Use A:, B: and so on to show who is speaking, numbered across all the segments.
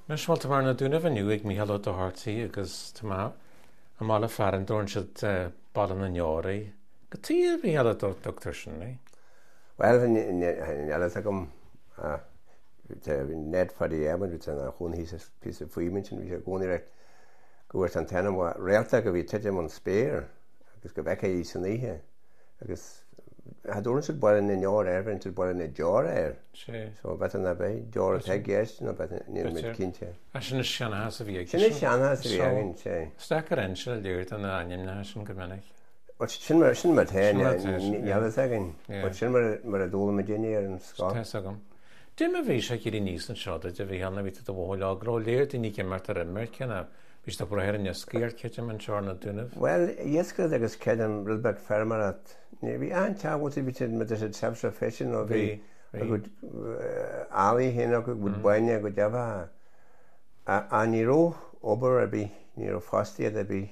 A: Mes bhfuil mar na dúna bhaniu ag míhall do hátaí agus tá mála fearan dúin siad balan na neoraí. Go tí a bhí heile do doctor sin, é?
B: Well, heile gom net for the airman with a whole piece of free mention which are going direct go with antenna realta go we take them on spare because go back is in here because I don't should boil in your air into boil in a jar air so better than bay jar tag yes no better near mid kinche
A: a sin shan has of
B: sin shan has of again say
A: stacker and shall do it on the onion nation gomanik
B: what sin mar ten yeah second but sin mar a dole engineer and Scott
A: Dim a bhí sé gur níos an seáda de bhí anna bhí a bhil agró léir daoine ce mar ar immer cena bhís tá bur an scíar ceim an seána dúnah.
B: Well, iescad agus cean rilbeg fermar at bhí an tehaí bit me sé sebstra fesin ó bhí go áí héna go bud baine go debh a níró obair a bhí ní fástiad a bhí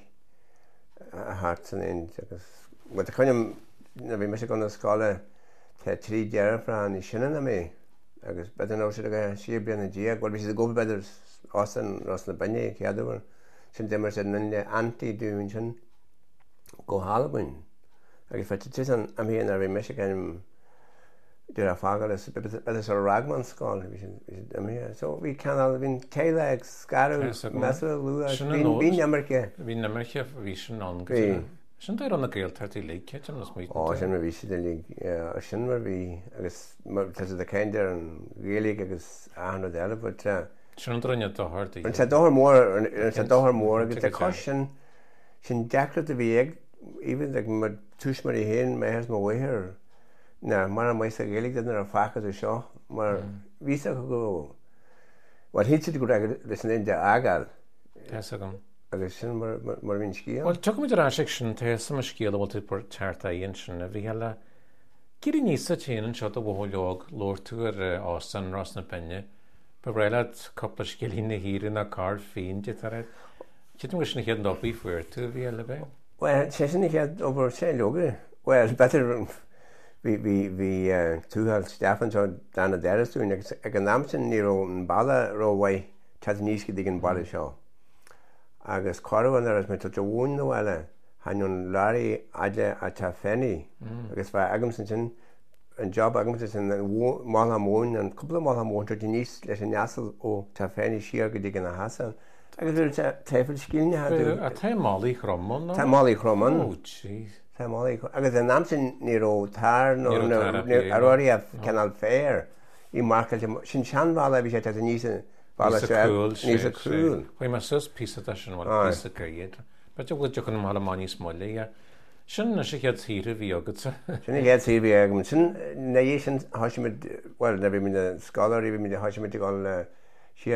B: hart san in agus chuinem na bhí me se go na scála te trí dearafra í sinna na mé. Agus bedan á sé si blian na dia goil sé go beidir osan ras na banne ceadúir sin demar sé na anti-dún sin go hálabhain agus fe tu an amhéon a bhí me gan dúir a fágal is a ragman sáil so bhí canal bhín céile ag scarú me lu bhí Americe
A: Bhí na Americe bhí sin an Sin ar anna gail tartí lí ceim nas mí
B: sin mar bhí si sin mar bhí agus a céidir an réalaigh agus an eile
A: sin dronne dohartaí
B: sé dóthar mór agus tá cá sin deachra a bhí ag even ag mar túis mar i héin méhas má bhaithir na mar an maiis a géalaigh ar a fachas seo mar ví go bhil hí si go leis an inde agáil agus sin mar bhín scíal.
A: Well, tu mid rá sin te sam scíal bhil por teartta íon sin a bhí heile Gurí níos a téanaan seo a bhthleog lóir tú ar ásan ras na penne ba réile coppla scilín na hírin na cá féin de tar Ci mu sin chéad dopaí fuir tú bhí eile beh?
B: Well, sé sin chéad obair sé leoga. Well, better hí túhall Stefan seo dána deirasún ag an námsin ní an balla róhaid te níos go dtí an balla seo. Agus chohan ar me tu bhún nóhile haún láirí aide a tá féinní agus bheit agam san sin an job agam sin má móin an cúpla má móin tu níos leis an neasal ó tá féinní siar go dtí na hasan. Agus bhfuil tefil scíne
A: a tá málaí chromán
B: Tá málaí chromán agus an námsin ní tar aróí a canal féir í marcail sin seanhála bhí sé te níos níos a cruúil.
A: Chuoi mar sus pí sin bhil pí gaiad. Be bhfuil tu an mála máí smáile sin na sé chead tíre bhí agad sa.
B: Sinna héad tí bhí agam sin na dhé sin háisiid well na bhí mi na scalaí bhí mi háisiid gáil si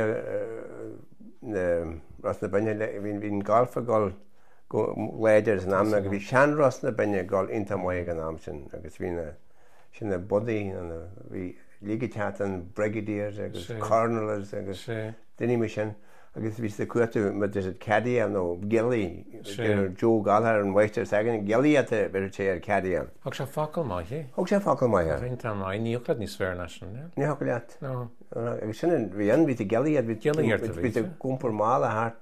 B: ras na banne hín gáilfa gáil go léidir an amna go bhí sean ras na banne gáil inta maiid an am sin agus bhí sin na bodaí bhí Ligitat an brigadiers agus colonels agus duine me sin agus ví de cuatu me is het caddy an no Gilly Joe Gallagher an Wester second Gilly at the sé caddy an.
A: Hog sé fakul mai hé?
B: Hog sé fakul mai.
A: Tá mai níochad ní sver nation.
B: Ní hogliat. No. Agus sin vi an vit Gilly at vit de kompor male hart.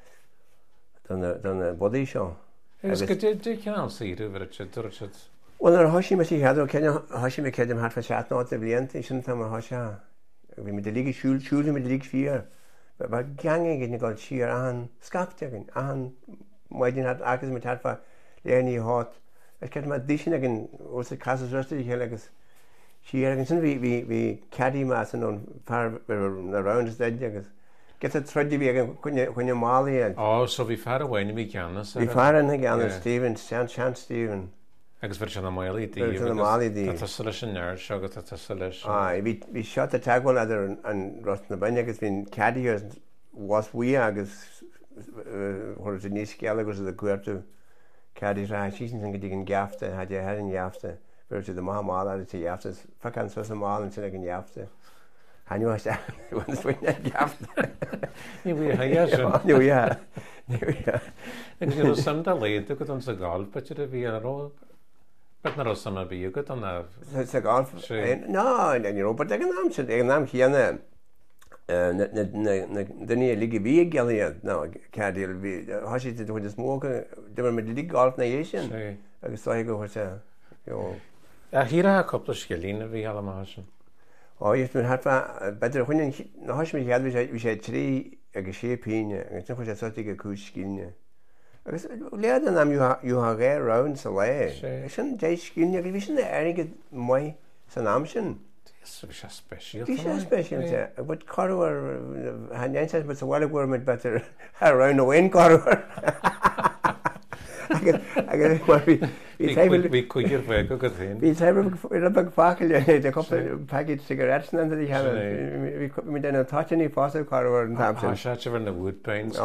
B: Dan body show.
A: Is go dé can see over it.
B: Well, hoisi me hadú hoisi me cedum hart fasat ná a blianta sin tam hoise. Vi me de ligi siúl me lig 4. Ba gange gin gáil siar an skaptegin an maidin hat agus me tarfa léní hot. Es ke ma disin gin os casa rösti helegus. Siar gin sin vi caddy mas an far around is dead agus. Get a threadi vi kunja mali and
A: so vi far away mi gannas.
B: Vi far an gan Stephen Chan Stephen.
A: Agus ver an maií sin neir segat leis.
B: Bhí seo a teagháil idir an Ros na Baine agus bhín cadíir was bhui agus chuir níos ceala agus a cuairú cadí ra sísan san go dtí an geafta had he an geafta bhir de máá a tí geafta fachan so sem máin sin an geafta. Hanú swine geafta.
A: Ní bhí Ní sam dá léad go an sa gáil pe a bhí ará. But na sam a bí go an
B: ná but ag an am sin ag an am chéanana Denne ligge vi geliad ná cadil vi hasí chu is móga de me lig alt na éisian agus sa go se
A: a híra coppla gelína bhí all másin.
B: Áis mun hat beidir chuine na has mé head vi sé trí agus sé píine agus chu sé sotig go cúis cíne. Agus lean am you ha ré ran sa lei. Sin déis cíne vi sin aige mai san am sin.
A: Bhí special.
B: Bhí sé special, but carúar hanéis but sa bhile mit better ran óhain carúar.
A: Bhí chuidir bheith go féin.
B: Bhí bag facail de coppla package cigarettes na dí mi den táiní fása carúar an tam.
A: Tá se bhar na woodpains.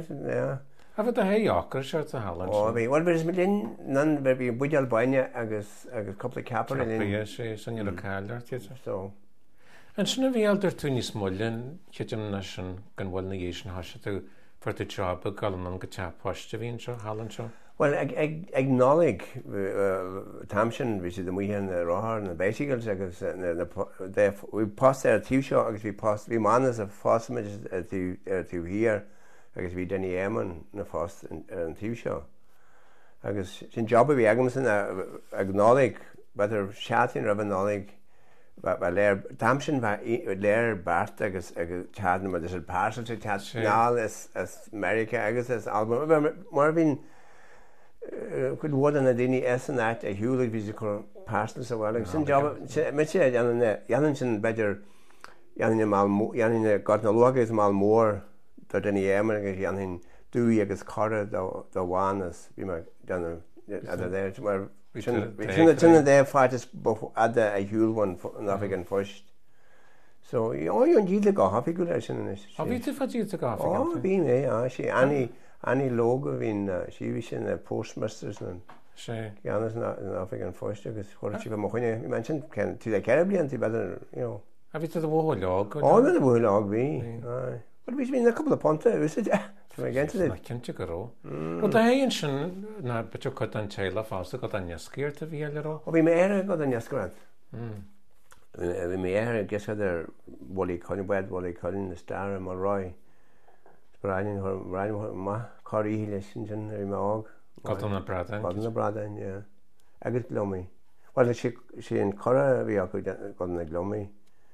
A: A bheit a héachar se a hallan.
B: Bhí bhil is linn nan bhí buideal baine agus coppla capar
A: sé san le cáilir
B: so.
A: An sinna bhíaltar tú níos mollin chuidir na sin gan bhfuil na dhé sin hasise tú for tú job galan an go teapáiste bhíonn seo hallan seo.
B: Well, ag nálig tamsin bhí si do muhéan na ráthir na béisiigils agus bhí post ar tíú seo agus bhí manas a fásamid tú hir agus bhí denní éman na fást ar an tíú seo. Agus sin job bhí agam san ag nálig beidir seatain ra an nálig léir tamsin léir bart agus teadna mar is páirsalte teadnáil is America agus is Alabama mar bhín chud bhd an na daoine an áit a hiúlaigh bhí chu páirsa sa bhil sin job mit sé dhéanann sin beidir dhéanana gá na lugus má mór do denna émar agus dhéanann dúí agus cara do bhánas bhí mar déanana mar sinna dé fáitas ada a hiúlhain nach an foist. So an díad go hafi go lei sin is.
A: A bhí tú fadíad a gáfa?
B: Ó, bhí mé, sé Annie Loga hín síhí sin na postmasters na Giannas nach an foist agus chuir si bh chuine man sin tú le ceir blian tí beidir.
A: A bhí tú a bhil leag?
B: Á na bhil leag bhí. But bhí mí na couple of ponta
A: cinnte goró. Ru a héonn sin na beú chu an teile fásta go an nescíir a bhí leró?
B: Ó bhí mé éire go an nescrad. Bhí mé éire geidir bhí chuinbeid bhí chuinn na star mar roi. Brain choí lei sin sin ar mág.
A: Gadna bradain?
B: Gadna bradain, agus glomí. Well sé an chora bhí acu gadna glomí.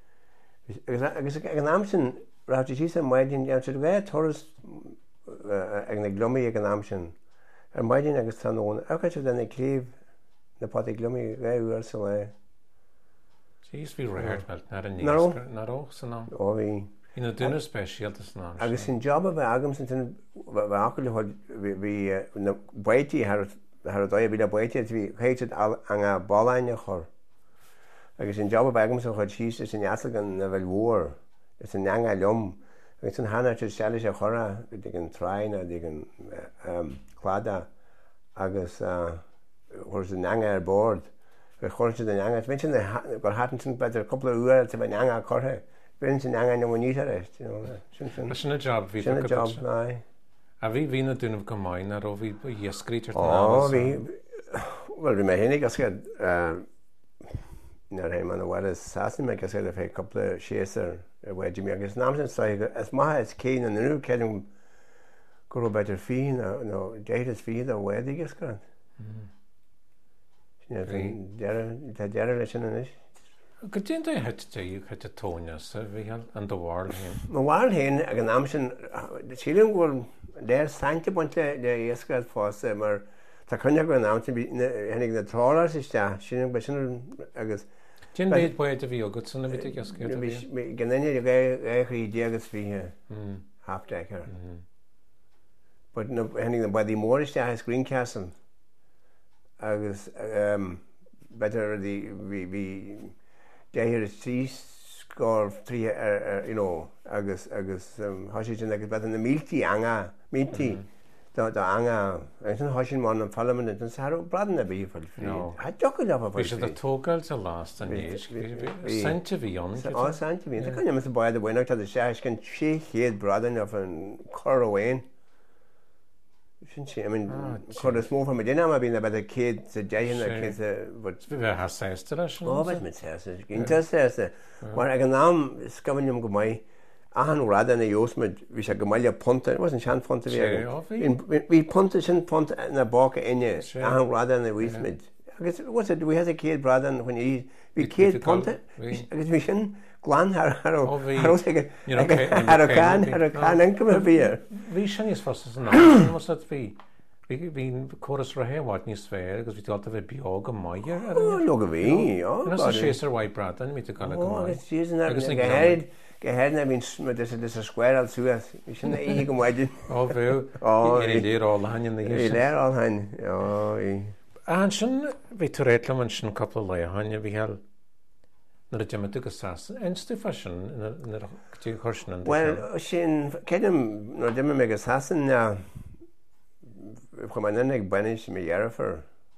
B: Agus an am sin ráte sí sem maidin an si bheith toras ag na glomí ag an am sin. Ar maidin agus tanón, agus den ag clíomh na pot ag glomí bheith sa le.
A: Sís bhí réirt meilt nar an níos naró san am?
B: Ó bhí.
A: Ina dúna spéisialtas ná.
B: Agus sin job a bheith agam sin bheith acu bhí na buití ar a dóid bhí le buití bhí chéitead an bálaine chur. Agus sin job a bheith agam san chuid síos is sin easlagan na bhfuil mhór is an neanga lom. Agus sin hana tú seala sé chora dig an train a dig an chláda agus chuir sin neanga ar bord. Chuir sin neanga. Bhín sin gur hatan sin beidir coppla uair a bheith neanga chutha. Bhín sin neanga na bhainíthe éist.
A: Sinna job bhí
B: sinna job ná.
A: A bhí hína dúnmh go máin ar ó bhí dhioscrítar
B: bhí well bhí mé hinnig as nar hé man bhil is sasan me gus a fé coppla séar ar bhaidir mé agus ná sin as maithe is céan an nuú ceann go beidir fion nó déad fiad a bhaidir gus gan. Tá dear lei sin is.
A: Go dtíon é heú chu a tóneas a bhí an do bhhail héin.
B: Má bhhail héin ag an am sin sílim bhfuil déir sainte buinte le iascaid fása mar tá chunne go an am hennig na trála iste sin be sin agus.
A: Tin béad buid a bhí agus sanna bhí iascaid.
B: Gannne réchí déagas fithe haptear. But hennig na buí móriste a Greencastle agus better bhí déhir is trí scór trí agus hoisi sin agus bet na míltí anga mítí dá anga an hoisin má an Parliament an sarú bradan a bhí fil. Ha jocha le
A: bhí sé tógáil a lás an níos Santa bhíon
B: Santa bhíon chun mas baid a bhainach tá sé cin sé chéad bradan of an choráin. Sin sé chu is smó me déine a bhína bed a céad sa déanana
A: bheith séiste lei sin?
B: Ó bheith mit séasta, ginn séasta. Mar ag an nám scamannim go maiid ahan rada na Josmid, vi sa gamalja ponta, it wasn't chan ponta vi ponta sin ponta na boka inye, ahan rada na Wismid. I guess was it we had a kid brother when we kid ponta, I guess we sin glan haro can income beer.
A: Vi sin is fast na, was that vi chorus ra wat ní sfér, agus vi talt vi biog am maier.
B: Oh, look vi. Oh,
A: that's a chaser white brother, and me to call it.
B: Oh, it's using that. Gehead na vin met this a square al suas. Vi sin e go maidin.
A: Oh, vi. Oh, ni leer all han in the
B: year. Ni leer all han. Oh,
A: and sin vi toretlam and sin couple of lay han vi hel. Na the gym to sas. And stu fashion na to horsen.
B: Well, sin kedem no dem me gasassen na. If I'm ag banish me Yerfer,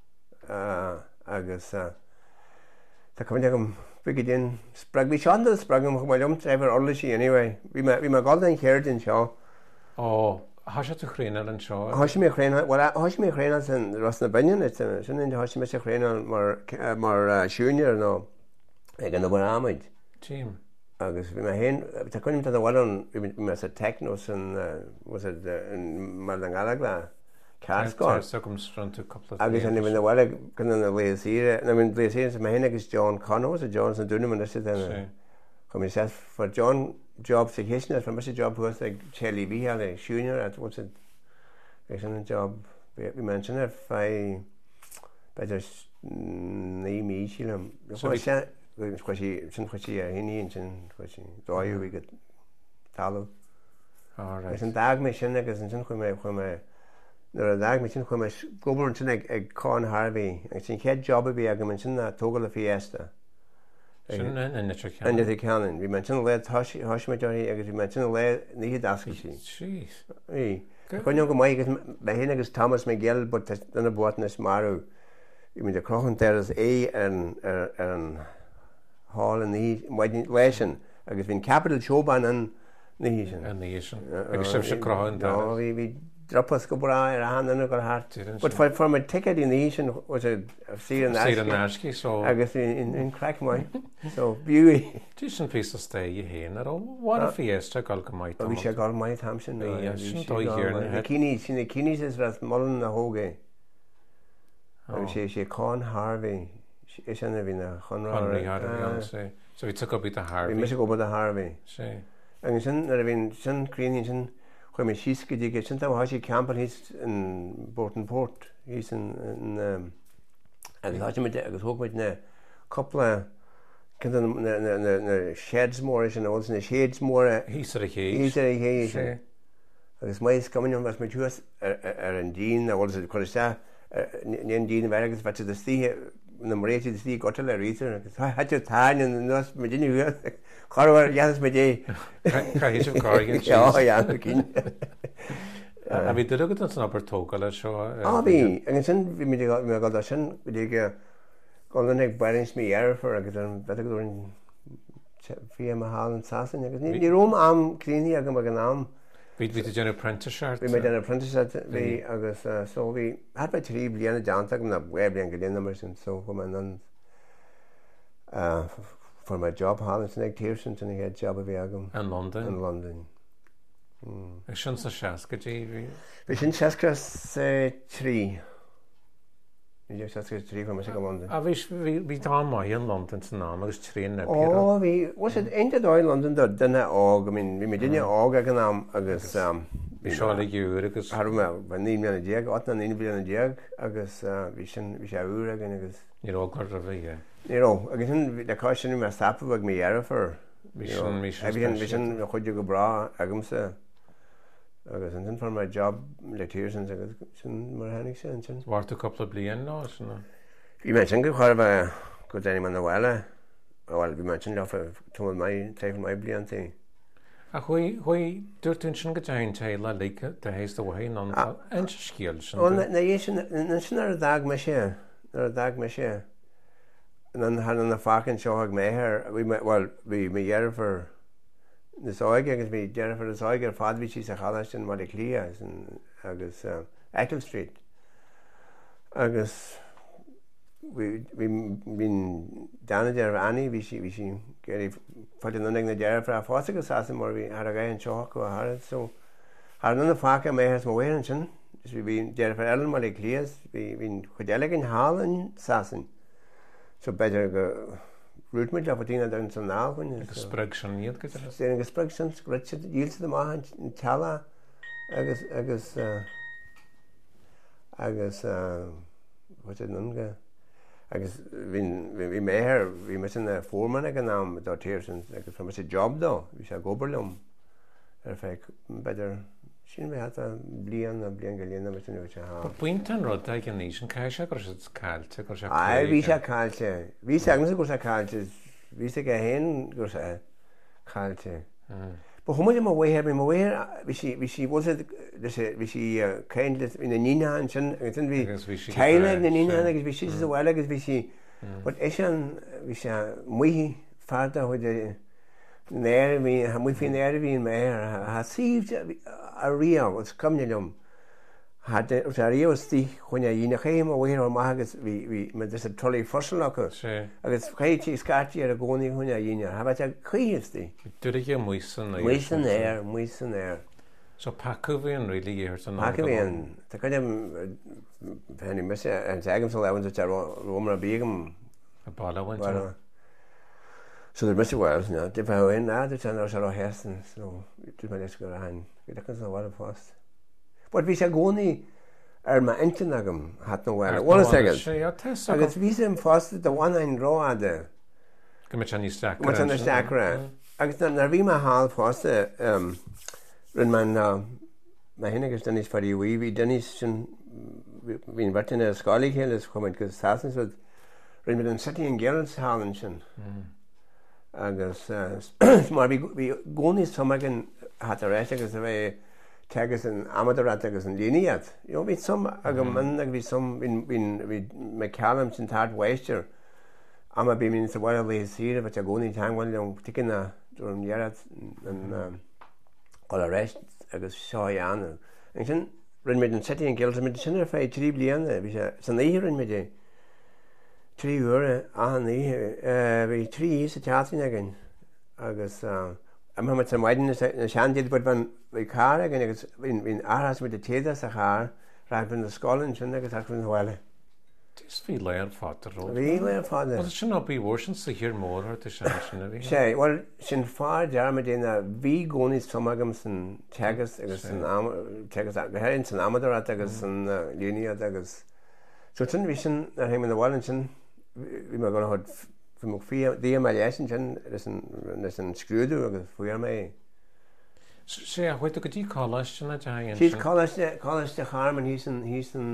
B: agus ta come big in sprag we shon the sprag my ever orlishi anyway. We my golden haired in shaw.
A: Oh, hasha to Crane and shaw.
B: Hash me Crane, well, Hash me Crane and Rosna Benyon, it's in the Hash me Crane more junior no. I can know what I'm
A: team.
B: Agus we my hen, ta couldn't to the one we must a technos and was it in Maldangalagla.
A: Carscore circumstance a couple of
B: I guess I even the water can the way here and I mean place here my hen is John Connor was a Johnson Dunham and this is then come says for John job vacation from Mr. Job was like Charlie B had a junior at what's it excellent job we mentioned if I better name each so I said squashy henny and squashy do you we get follow
A: all right
B: and dag mission is in come a dag machine come government ag Con Harvey I think head job be ag mention na Togla Fiesta
A: and
B: the canon we mentioned let hush majority ag we mentioned let ni daski
A: jeez
B: when you go my hen is Thomas Miguel but then a botness maru I mean the crochen there is and hall and the lesson ag been capital showban and
A: the ag se crochen
B: no we drop us go bra hand in go heart but for a ticket in the nation was a see
A: so
B: I guess in crack my so beauty
A: decent piece of stay you here at all what a fiesta galkamite
B: we should call my Thompson
A: here
B: the kinis is that mullen the hoge she Con Harvey is in a Harvey
A: so we took up with the Harvey
B: we must go with the Harvey and sin green when she's get sent out he Campbell he's in Borton Port he's in and I was hope with a couple of kind of sheds more and also the shades more
A: he's a
B: as my coming on was my choice and Dean I was called that Dean Vargas but to the sea number 8 the sea got to the reason I had to tan and no me didn't Carver yes me day
A: he's of car
B: yeah
A: I mean the look at us upper togal show
B: ah we and then we got that sin we get golden egg balance me air for again better going via mahal and sassen again the room am clean here again
A: we did an apprentice shirt
B: we made an apprentice at we August so we had by 3 bliana janta na web and get numbers and so come and for my job hall in St. Tierson and I had job of Agam
A: in
B: London
A: I shouldn't say Shaska TV
B: we shouldn't Shaska 3 we just Shaska 3 from London
A: we done my in London to name was train
B: oh we was it into the London that then og I mean we didn't og again agus
A: we saw the year agus
B: harma when the man jag at na in bliana jag agus we shall again agus
A: you're all got of
B: you know again the question in my stop with me era for
A: mission
B: mission could you go bra agamsa agus and for my job lectures and more handy sense
A: what a couple of blian no
B: you mentioned go have good anyone the well we mentioned of to my take my blian thing
A: hoi durtin go giant tail like the haste away non and skills
B: na is dag me and then had on the fucking show me here we met well we me for the soig is me for the soig fad which is a halash and what clear and agus Eccles Street agus Bhín dána dear Annie, bhí si géirí fáilte na ag na dear fra fása sásan mar bhí ar a gaith an seoach go harad, so har na fáca méhas mo bhéan sin, is bhí dear fra Ellen mar le clías, bhín chudeala an hálan sásan, so beidir go rútmid le fatína an san náhain.
A: Agus spreg sin níiad go telas?
B: Déan agus spreg sin, grúte díilsa do máth an teala agus what's nunga agus bhí méthir bhí me sin fórman ag an nám dá tíir sin agus fan sé job dó, bhí sé gobarlumm ar feic beidir sin bhí hat blian go líana me sin bhí há.
A: Buint an rud ag an níos an caiise gur sé cáilte gur sé
B: bhí sé cáilte. Bhí sé agnas gur sé cáilte, bhí sé go héin gur sé cáilte. But humid am away having away we she was it we she kind of in the Nina and sin and we Taylor in the Nina and we she is well as we she but ishan we she muy farta with the there we muy fin there we in mayor has received a real was coming had the Rio sti when you na came away or magas we met this trolley fossil locker agus caiiti scati ar a gcónaí chuine a dhéine ha bheit a chuíostí
A: dúige muosan
B: air
A: so pacu bhíon rilí ar san
B: pacu bhíon tá chuine penny mis an tegam sa lehain te rómar a bíagam
A: a ballhain
B: so there Mr. Wells now did I win now the channel shall hesten so did my next go hand get a lot of fast but bhí sé gcónaí ar ma intinagam hat no well. One second. Agus bhí sem fásta do bhain ráide.
A: Go mit an stack.
B: Mit an stack ra. Agus na bhí ma hall fásta rin man ma hinnagus Dennis for you we Dennis sin bhín bhatain a scoláí chéile chuid go sasans with rin mit an city in Gerald's Hallen sin. Agus mar bhí gcónaí samagin hat a réis agus a bheith tegus an amadorat agus an líniad. You know, bhí some agam man ag bhí some bhí McCallum sin tart weister ama bhí min sa bhile le síre bheit a gcónaí teanghhain le ticin na dúm dhearad an gáil a réist agus seo anna. An sin rinn mid an city an Gaelta mid sin ar fé 3 bliana bhí sé san éhir rinn mid 3 uair an éhir bhí 3 sa teatrin agin agus I'm not some wedding in Shandy, but when we car again, in Arras with the Tadas a car, right from the Scotland, and I got from the Welle.
A: This feel like father.
B: Really, father.
A: Well, it should not be worse to hear more or to shanty.
B: Say, well, sin far Dermot in a V Gonis Tomagams and Tagas, Tagas at the Herrings and Amador Atagas and Linia Tagas. So, Tin Vision, him in the Wellington, we were going to have. From the Malaysian there's an screwdriver agus fuar me.
A: Say what do you call us in a giant?
B: She's college the Harman he's in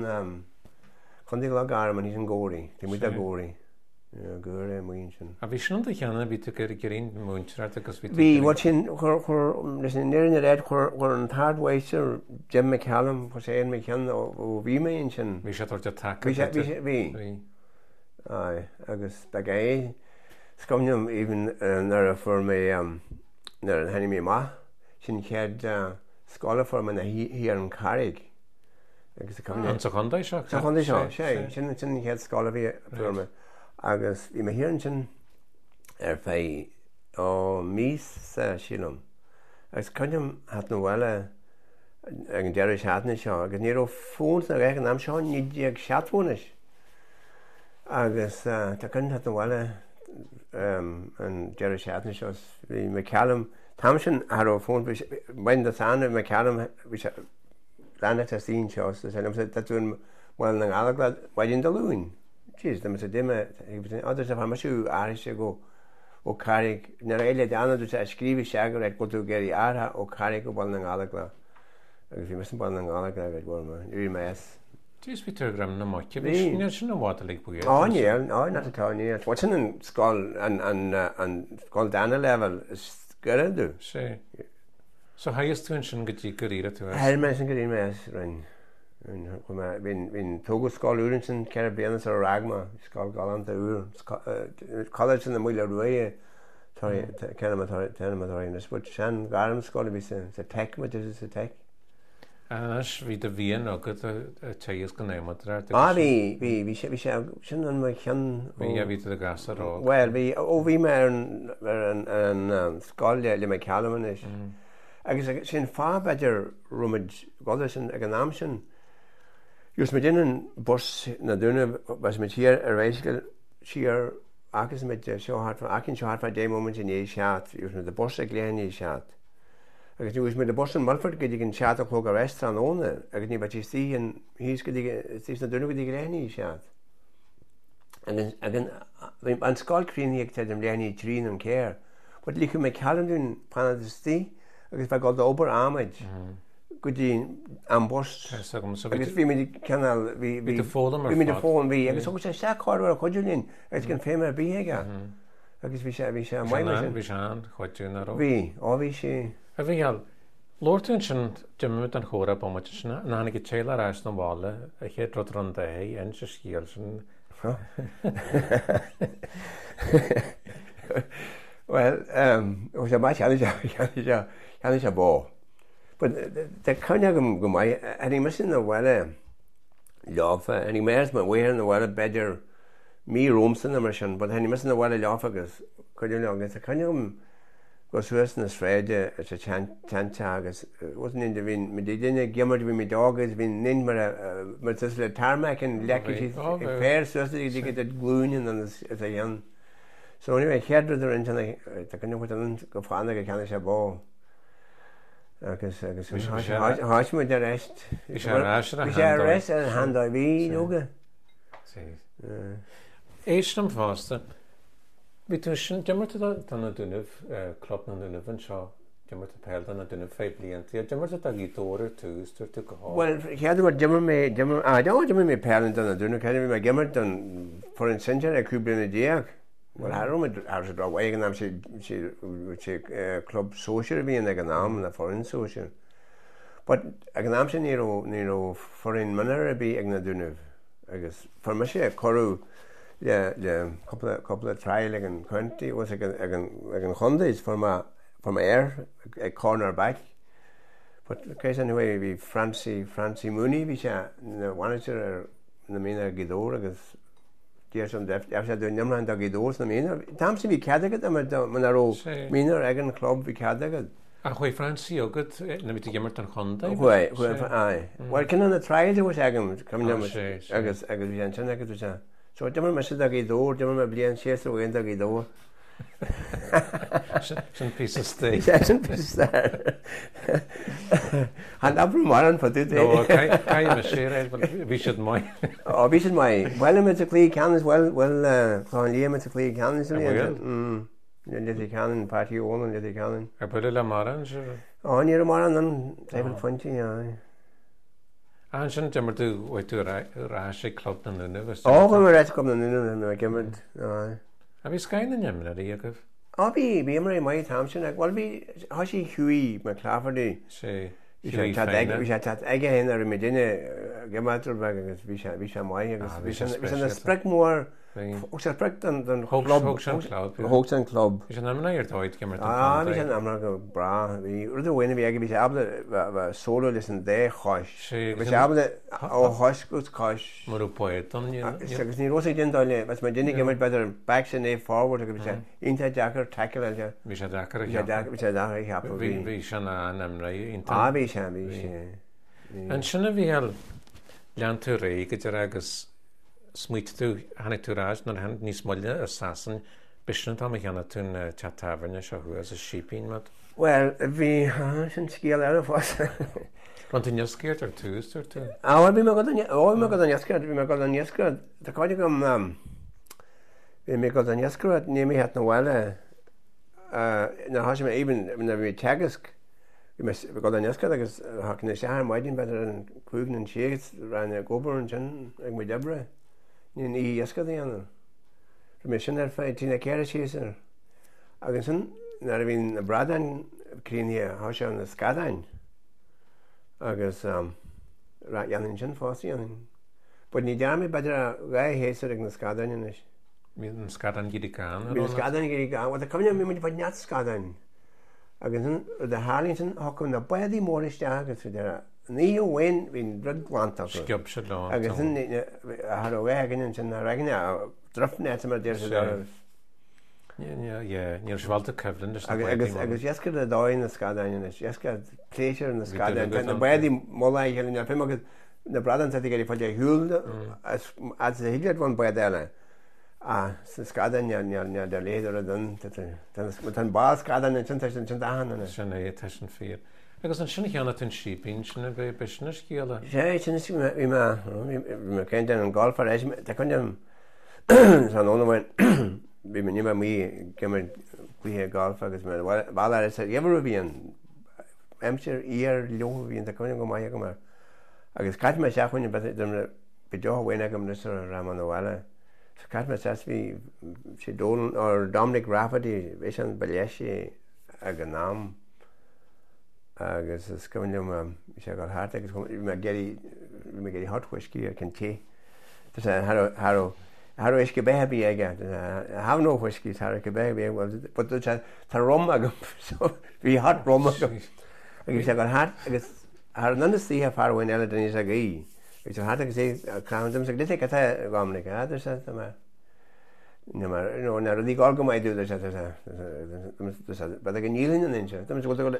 B: Condilag Arman he's in Gory. The with Gory. Yeah, Gory Moonchen.
A: A vision the can be to get in Moonchart because
B: we watching listen near in the red were on hard waster Jim McCallum was saying McCann or we mention.
A: We should attack.
B: We aye, agus bagay scumnum even nara for me nara henny me ma sin had scholar for me here in Carrick agus
A: so Hyundai shock
B: sin had scholar for me agus I me here sin fei mis shilum agus cannum hat no well ag Jerry Shatney show agus nero phones na reg am show ni ag chatwonish agus tá cinn hat bhile an Jerry Shatney shows bhí McCallum Thompson ar ó fón when the sound of McCallum which landed a scene shows and I'm said that doing well an alaglad why in the loon jeez them is a dimmer others of how much you Irish go o Carrick na réile dána du a scríbh seagar ag go tú géirí ara ó Carrick go bhil an alaglad agus bhí mis bhil an alaglad ag bhil rí mes.
A: This Peter Graham na moch. You know what like build.
B: Oh yeah, no, not at all. Yeah, what's in skull and skull down a level is good do.
A: Say. So how you stunchen get you career to us?
B: Hell mes get in mes run. When Togo skull Urinson Caribbean or Ragma skull galant the college in the Muller way. Sorry, Canamatorian. But Shan Garam skull be a tech, what is a tech?
A: Anas bhí de bhíon agad a teas go néimara.
B: Bhí sé sin an mar chean
A: Bhí a bhí a gasar ó.
B: Well, bhí me an sáile le me cealaman is. Agus sin fá beidir rumid goda sin ag an am sin. Jús me dinan bus na dúna was me tíar a réiscail siar agus me acinn seo hartfa dé moment in é seat, jús me de bus ag léan é seat. Agus jús me de bus in Mulford go gin seat a chlóg a restaurant óna, agus ní batí tí an hís na dúna go léan é seat. An sáilcríníag te am léan é trín an céir, bud líchu me cealanún panna tí, agus bheit gáil obair ámaid go dtí an bus. Agus bhí mi canal bhí mi de fólam bhí, agus agus sé seáir a chuidirlín agus cin féime bí aige. Agus bhí sé maiime
A: bhí se an chuidún ará.
B: Bhí ábhí sé.
A: A bhíal Lórtún sin deimimiid an chóra bomid sinna nána go téile ráis na bhála a chéad rud an dé an se scíal sin.
B: Well, sé mai cheanna sé bó. De chuine go mai any misin na bhile leáfa, any méras ma bhuiir na bhile beidir mí rómsan mar sin, bud any misin na bhile leáfa agus chuidir legus a chuine go suas na sréide a sé teanta agus wasn't in de bhín me déine gimmar bhí mi dágus bhín nin mar le tarmaic an leicití fér suasta ag dtí glúin an is a dhéan. So anyway, cheadrúidir an tena chuine chuid go fána go cheanna sé bó. Agus háismú de reist.
A: Bhí sé
B: reist an handá bhí nóga.
A: Éistem fásta, bhí tú sin demarta na dúnamh clop na dúnamh an seo demarta peil na dúnamh fé blianta, a demarta a gítóir túús tú go háil.
B: Well, cheadú mar dimar mé peil na dúnamh, cheadú mé gimmar don for an sintear a cúblianna díag. Well, har sé bra eigen am sé club social bhíon ag an am na foreign social. But ag an am sin ní foreign manar a bí ag na dúnamh. Agus for me sé choú le couple trial ag an chuintí was ag an chundéis for air ag corner back. But céis anyway bhí Francie Mooney bhí sé na manager na mína gidór agus Gearsam sé dún nimlan a gidós na mína. Tam sé bhí ceadagad man aró mínar ag an club bhí ceadagad.
A: A chuoi Francie agad na bhí gimmart an chunda?
B: Well, cin na tráide was agam agus bhí an sin agad se. So dimar me si a gidó, dimar me blian séas ó gin a gidó.
A: Sin pí stay.
B: Sin pí stay. Han abru mar an fatú.
A: No, cai me sé bhí siad mai.
B: Bhí siad mai. Well me a clí canas well chláin lí me a clí canas in le canan patí ónan le canan.
A: A bud le mar an se?
B: Ní mar an table pointing ja.
A: An sin dimar tú tú rá sé club na nunamh.
B: Mar réit com na nunamh na gimmard.
A: A bhí scain na nemna í agah?
B: Bhí mar mai tam sin ag bhil bhí hasí chuí mar cláfardaí. Bhí sé aige hen ar mé duine gematar agus bhí sé mai agus bhí na sprec mór sé sprec an Hogs an club.
A: Bhí sé amna ar táid gemar.
B: Bhí sé amna go bra. Bhí ruhhaine bhí aige bhí sé abla solo leis an dé chois. Bhí sé abla ó chois gus chois.
A: Marú poet an
B: agus ní rosa dindáile, mas mai duine gemar beidir back sin é forward agus bhí sé inta Jackar tackle aige.
A: Bhí sé Dakar
B: bhí sé Dakar cheappa.
A: Bhí sé na nemra
B: bhí sé.
A: An sinna bhíal lean tú ré go dtíar agus smuit tú hanig tú ráis nar hand níos moile a sasan bisna tá cheanna tún chattáharne se thuas a sípín mat?
B: Well, bhí sin scíal ar a fás.
A: Ran tú neoscéirt ar túústar tú?
B: Bhí me go an neoscéirt, bhí me go an neoscéirt. Tá cáide gom bhí me go an neoscéirt níimi het na bhile na háisi me éban na bhí teagasc. Bhí go an neoscéirt agus hacna sé maidin beidir an cúgan an siad ran gobar an sin ag mu debre. Ní iascad íana. Mé sin ar fé tína ceir síar. Agus sin nar a bhín na bradan críine há se na scadain agus janin sin fásaíanin. Bud ní dearmí beidir a gahééisar ag na scadain is.
A: Mí an scadan gidicán?
B: Mí scadan gidicán, a cumine mí bud neat scadain. agus de Harlington hokum na bailí mór iste agus fi ní bhain hín rud glanta
A: Sciub se lá.
B: agus har bhegin sin regine drofne mar dé
A: Níor sháilta cyflin.
B: agus jeesca a dáin na scadain is jeesca léisiir na scadain na bailí móla chéile pe agus na bradan a géirí fáilte húil a hiidir bhain baid eile a sa scadain de léidir a dun tan bá scadan an sin dahanana
A: Sinna é te sin fír. Agus an sinna cheanna tún sípín sinna bheith bisna scíala.
B: sé sin me céint an golfar Tá chun san ónhain bhí me nimime mí cimar cuithe golf agus bhil is dhéhar bhíon imsir ar leohhíon a chuine go mai go mar agus caiit me seachuin be deohhaine go na raman bhile caiit me hí sé dólan ó Dominic Rafferty bhés an bailisi a go nám agus is gonim sé go hart agus me géirí hothuiscí ar cin té Har is go bébí aige ha nó huiscí tar go bé tá rom agam hí hat rom agam agus sé hat agus nanna sí a farhain eile den is a gaí gus hat agus é crandum sa dit gámnig mar í gá go maidú be go nílinn an inse go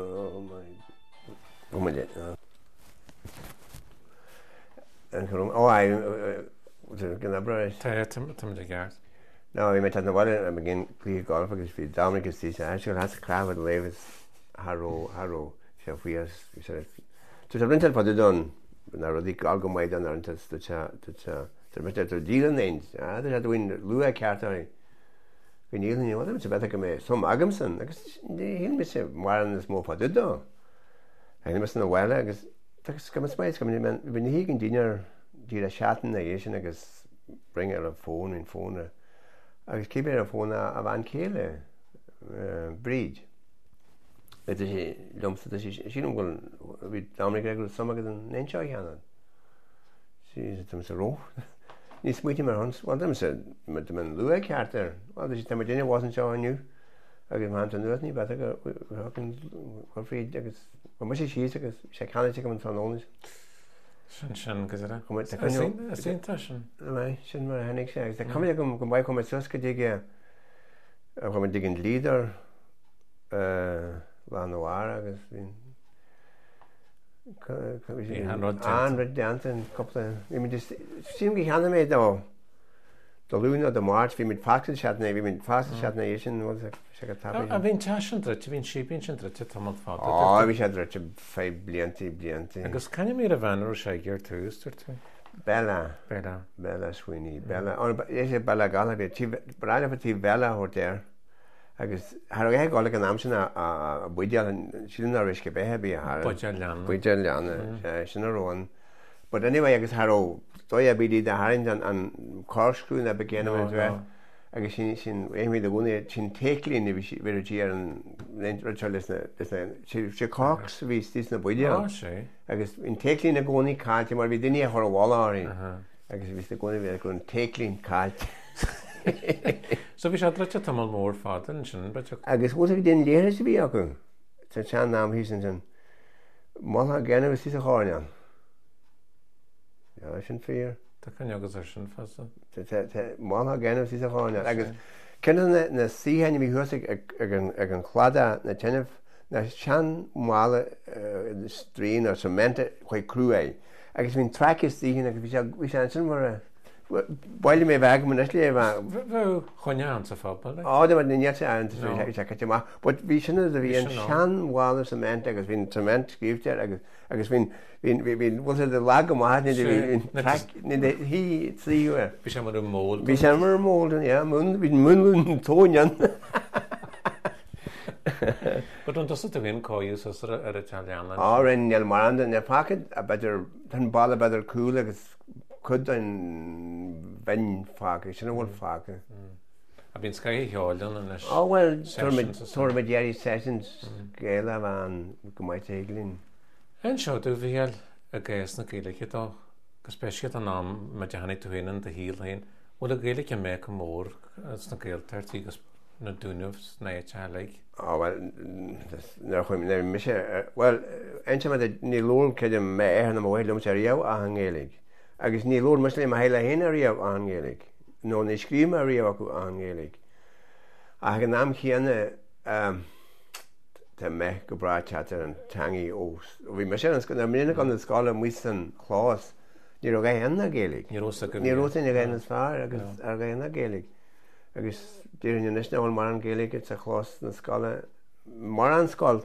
B: gan bre
A: gart.
B: No, vi met na bhile a gin clí golf agus bhí Dominic tí se has crafad levis Haró sé fuias tu brintel pa don na rodí algo maid an an met dílan ein a win lua ceartar gnílinn se bet go mé som agamsan agus hí me sé mar an smó pa do me na bhile agus go spéis bin hí gin díar dí a seaatan a dhé sin agus bring ar a fón in fóna agus cé ar a fóna a bhain céile bríd sé lomsa sí bhfuil bhí dámna go sam agus an néseo cheanna sí sa ró ní smuoiti mar honsá se man lua ceartar sí tam déine bhásan seo aniu agus má an nuas ní be go fríd agus mu sé sí agus sé cheanna go an tanónis
A: sin go
B: sin mar hennig sé Tá cum go bhaid cum suca dige chu digin líidir lá nóhhar agus an deanta coppla sim go cheanna méid dó do lúna do mát bhí mit fa seatna bhí min fa seatna é sin se
A: a bhín teantra bhín sipin sin tre tá fá.
B: bhí sé drete fé blianttí
A: agus canine mé a bhenar sé gur túústar tú?
B: Bella swinní é sé bailla gal braile fatí bhela hótéir agus th gála an am sin a buideal sin a riisce béthe buide leanna sin aróin. But anyway agus Haró dó a bídí de haint an cóscrún a begéanam bheith agus sin éimi a bhúna sin telín virtí ar an sé cás ví tí na buide agus in telín a gcónaí cáilte mar bhí duine chu bháláí agus ví gcóna bhé gon telín cáilt.
A: So bhí sé drete tam mór fádan sin
B: agus bhú den léir sa bhí acu Tá sean nám hí sin mátha ggéanamh sí a cháineán. sin fear.
A: Tá chu agus ar sin fasa.
B: Mána ggéanamh sí a cháine. agus cinna na síhéine bhí thuasa ag an chlada na tenneh na sean mála strín ar sementa chuid cruú é. agus bhín trachas tíhín agus bhí sé sin mar bailile mé bheith man lé
A: bh chuineán sa fábal.
B: Á mar naine an má, bud bhí sinna a bhí an seanhála sementa agus bhín cement scríbtear agus bhín bhil de le go máine hí tríú.
A: Bhí sé mar mód.
B: Bhí sé mar módan bhín munún tóinean.
A: But an dosa bhíon cóú ar a teanna.
B: Á rinneal mar an na pakid a beidir tan ball beidir cool agus chud an bhain fáca sinna bhfuil fáca.
A: A bhín scaí heáilin leis.
B: Bhfuil tuairmadéirí sessions géile bhán go maiid éiglín.
A: An seo dú bhíal a gcéas na géilechétá go spéisiad an nám me dehanana túhéanaan de híal hain bhfuil a géalacha mé go mór na géaltartí na dúnmh na tealaigh.
B: Well, well, einmal ní lúr ceidir me an bhilm sé riamh a angélig. Agus ní lúr muslim a heile héna riamh angélig. nó ní scríim a riamh acu angélig. A an náam chéanna tá me go bratear an tangaí os. Bhí me sé an mína an na scála muosan chlás ní ó gahéanna gélig. Ní róta na gahéanna fearr agus ar gahéanna gélig. Agus dtíir nisneáil mar an gélig a chlás na scála mar an scáil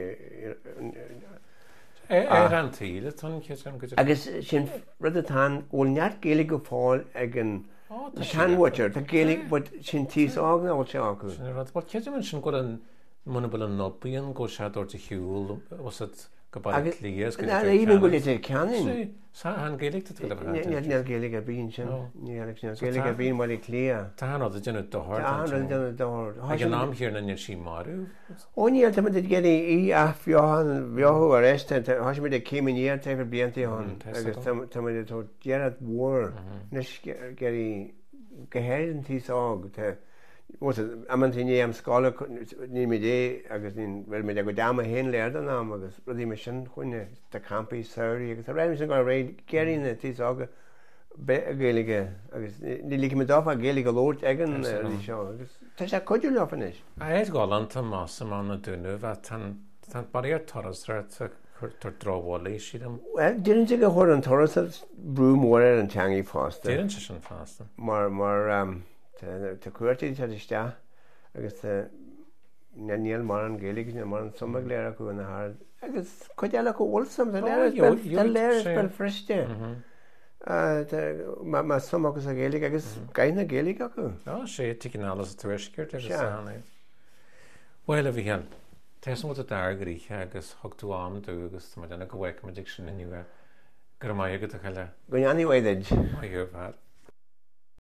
A: an tíle
B: agus sin rud atá bhfuil neart gélig go fáil ag an tanhair tá gélig sin tíos ágna bhil se acu.
A: Cean sin go an munabal an nobíon go seadúir de hiúil was go líos
B: íon go é ceanin
A: an gélig
B: neal gélig a bhíon sin gélig a bhíon bhil clia.
A: Tá a duna dohar an nám hir na sí marú.
B: Óníal tá géad í a bheohan bheothú ar éiste has mé céimiíar tefir blianttaíán agus tá dearad mhór nes geirí gohéir an tíos ág ammantíní am scála ní mé dé agus bhfuil mé go dáama héon léir an ná agus rudí me sin chuine de campaí saoirí agus a réim sin go réid geirína tíos ága be a géige agus ní lí me dáfa géige lót agan seo agus tá sé coidir lefanis.
A: A éis gálan tá más am anna dúnmh a tan baríar torasra tar drábháil siadm.
B: Well, dúann go chuir an toras brú mór ar an teangaí fásta.
A: Dúann se sin fásta.
B: Mar tá cuairtaí tá iste agus níl mar an géalaigh mar an summa léir acu na hard agus chuideala go bhilsam léir bel friste má sum agus a géalaigh agus gaiina géalaigh acu.
A: sé ticinnálas a tuaisceart ar Well a bhí hean Tás mu a dargaríe agus thugtú am dú agus mar denna go bhhaicimiidir sin inniuh gur mai agad a chaile.
B: Go anhhaid.
A: Má dhearbhad.